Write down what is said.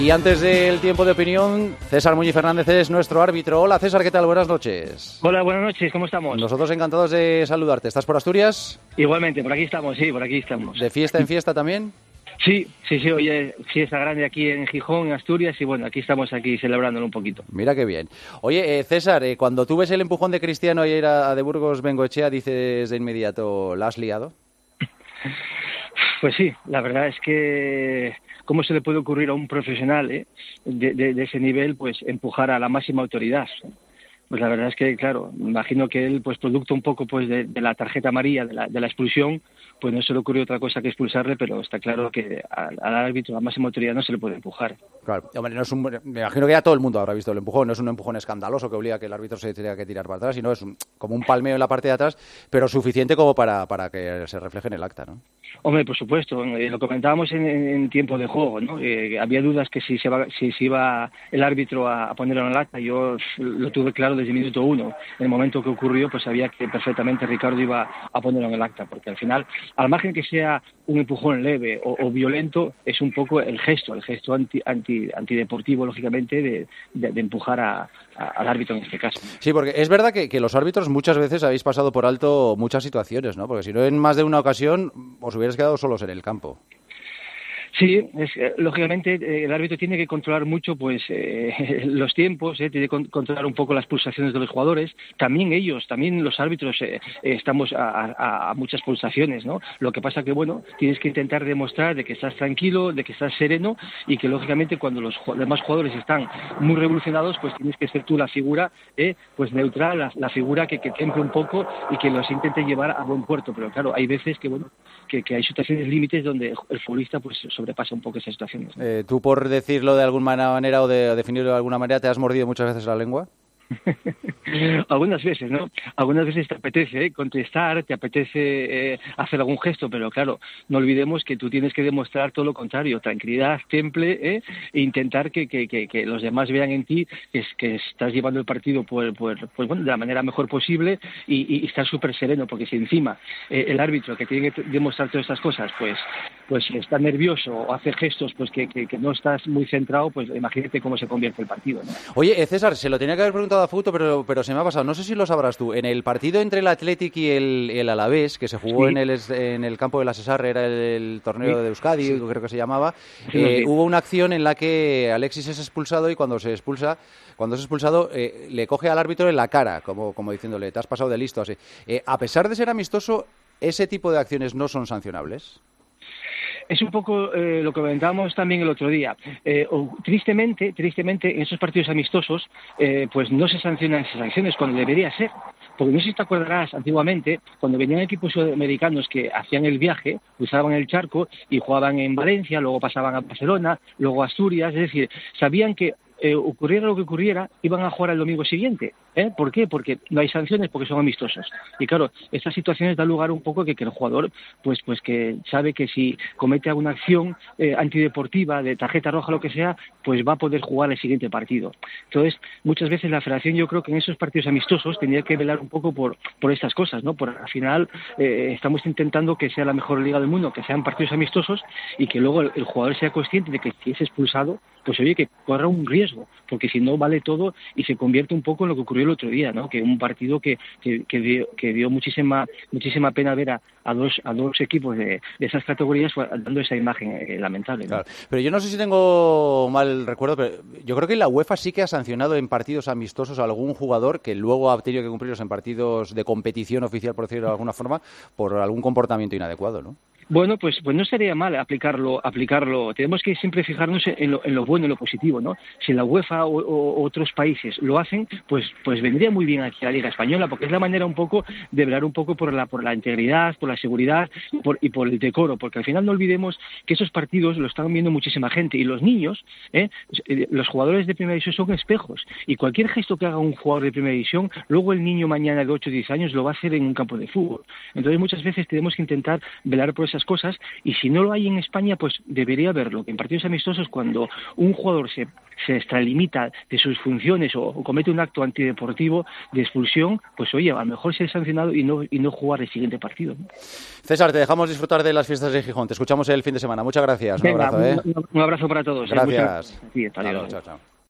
Y antes del tiempo de opinión, César Muñiz Fernández es nuestro árbitro. Hola César, ¿qué tal? Buenas noches. Hola, buenas noches, ¿cómo estamos? Nosotros encantados de saludarte. ¿Estás por Asturias? Igualmente, por aquí estamos, sí, por aquí estamos. ¿De fiesta en fiesta también? Sí, oye, fiesta grande aquí en Gijón, en Asturias, y bueno, aquí estamos celebrándolo un poquito. Mira qué bien. Oye, César, cuando tú ves el empujón de Cristiano ayer a de Burgos Bengoechea, dices de inmediato, ¿la has liado? Pues sí, la verdad es que ¿cómo se le puede ocurrir a un profesional de ese nivel pues empujar a la máxima autoridad? Pues la verdad es que, claro, me imagino que él, pues producto un poco pues de la tarjeta amarilla, de la expulsión, pues no se le ocurrió otra cosa que expulsarle, pero está claro que al árbitro, a la máxima autoridad, no se le puede empujar. Claro, hombre, no es me imagino que ya todo el mundo habrá visto el empujón, no es un empujón escandaloso que obliga a que el árbitro se tenga que tirar para atrás, sino es como un palmeo en la parte de atrás, pero suficiente como para que se refleje en el acta, ¿no? Hombre, por supuesto, lo comentábamos en tiempo de juego, ¿no? Había dudas que si se iba el árbitro a ponerlo en el acta. Yo lo tuve claro desde el minuto 1. En el momento que ocurrió, pues sabía que perfectamente Ricardo iba a ponerlo en el acta, porque al final, al margen que sea un empujón leve o violento, es un poco el gesto antideportivo, lógicamente, de empujar al árbitro en este caso. Sí, porque es verdad que los árbitros muchas veces habéis pasado por alto muchas situaciones, ¿no? Porque si no en más de una ocasión os hubierais quedado solos en el campo. Sí, lógicamente el árbitro tiene que controlar mucho pues los tiempos, tiene que controlar un poco las pulsaciones de los jugadores. También los árbitros estamos a muchas pulsaciones, ¿no? Lo que pasa que, bueno, tienes que intentar demostrar de que estás tranquilo, de que estás sereno y que, lógicamente, cuando los demás jugadores están muy revolucionados, pues tienes que ser tú la figura pues neutral, la figura que temple un poco y que los intente llevar a buen puerto. Pero, claro, hay veces que, bueno, que hay situaciones límites donde el futbolista pues sobrepasa un poco esas situaciones, ¿no? ¿Tú, por decirlo de alguna manera o de definirlo de alguna manera, te has mordido muchas veces la lengua? Algunas veces, ¿no? Algunas veces te apetece contestar, te apetece hacer algún gesto, pero claro, no olvidemos que tú tienes que demostrar todo lo contrario, tranquilidad, temple, e intentar que los demás vean en ti que estás llevando el partido pues bueno, de la manera mejor posible y estar súper sereno, porque si encima el árbitro que tiene que demostrar todas estas cosas pues está nervioso o hace gestos pues que no estás muy centrado, pues imagínate cómo se convierte el partido, ¿no? Oye, César, se lo tenía que haber preguntado a Fouto, pero se me ha pasado. No sé si lo sabrás tú. En el partido entre el Athletic y el Alavés, que se jugó sí, en el campo de la Cesar, era el torneo de Euskadi, sí, creo que se llamaba, sí. Hubo una acción en la que Alexis es expulsado y cuando es expulsado le coge al árbitro en la cara, como diciéndole, te has pasado de listo, así. A pesar de ser amistoso, ¿ese tipo de acciones no son sancionables? Es un poco lo que comentábamos también el otro día. Tristemente, en esos partidos amistosos, pues no se sancionan esas acciones cuando debería ser. Porque no sé si te acordarás, antiguamente, cuando venían equipos sudamericanos que hacían el viaje, cruzaban el charco y jugaban en Valencia, luego pasaban a Barcelona, luego a Asturias, es decir, sabían que ocurriera lo que ocurriera, iban a jugar el domingo siguiente. ¿Por qué? Porque no hay sanciones, porque son amistosos. Y claro, estas situaciones dan lugar un poco que el jugador, pues que sabe que si comete alguna acción antideportiva, de tarjeta roja, lo que sea, pues va a poder jugar el siguiente partido. Entonces, muchas veces la Federación, yo creo que en esos partidos amistosos tendría que velar un poco por estas cosas, ¿no? Al final, estamos intentando que sea la mejor liga del mundo, que sean partidos amistosos y que luego el jugador sea consciente de que si es expulsado, pues oye, que corra un riesgo, porque si no vale todo y se convierte un poco en lo que ocurrió el otro día, ¿no? Que un partido que dio muchísima pena ver a dos equipos de esas categorías dando esa imagen lamentable, ¿no? Claro. Pero yo no sé si tengo mal recuerdo, pero yo creo que la UEFA sí que ha sancionado en partidos amistosos a algún jugador que luego ha tenido que cumplirlos en partidos de competición oficial, por decirlo de alguna forma, por algún comportamiento inadecuado, ¿no? Bueno, pues no sería mal aplicarlo. Tenemos que siempre fijarnos en lo bueno, en lo positivo, ¿no? Si la UEFA o otros países lo hacen, pues vendría muy bien aquí a la Liga Española, porque es la manera un poco de velar un poco por la integridad, por la seguridad y por el decoro, porque al final no olvidemos que esos partidos lo están viendo muchísima gente y los niños, los jugadores de primera división son espejos y cualquier gesto que haga un jugador de primera división, luego el niño mañana de 8 o 10 años lo va a hacer en un campo de fútbol. Entonces muchas veces tenemos que intentar velar por esas estas cosas, y si no lo hay en España, pues debería haberlo, que en partidos amistosos, cuando un jugador se extralimita de sus funciones o comete un acto antideportivo de expulsión, pues oye, a lo mejor ser sancionado y no jugar el siguiente partido, ¿no? César, te dejamos disfrutar de las fiestas de Gijón. Te escuchamos el fin de semana. Muchas gracias. Venga, un abrazo. un abrazo para todos. Gracias. Sí, hasta luego. Chao, chao.